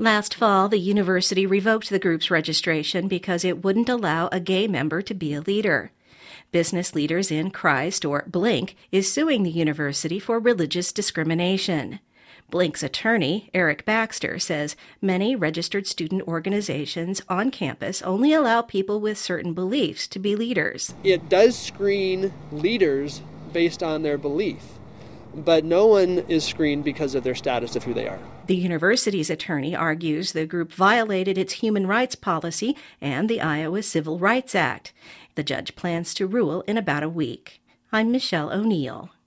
Last fall, the university revoked the group's registration because it wouldn't allow a gay member to be a leader. Business Leaders in Christ, or BLINK, is suing the university for religious discrimination. BLINK's attorney, Eric Baxter, says many registered student organizations on campus only allow people with certain beliefs to be leaders. It does screen leaders based on their belief, but no one is screened because of their status of who they are. The university's attorney argues the group violated its human rights policy and the Iowa Civil Rights Act. The judge plans to rule in about a week. I'm Michelle O'Neill.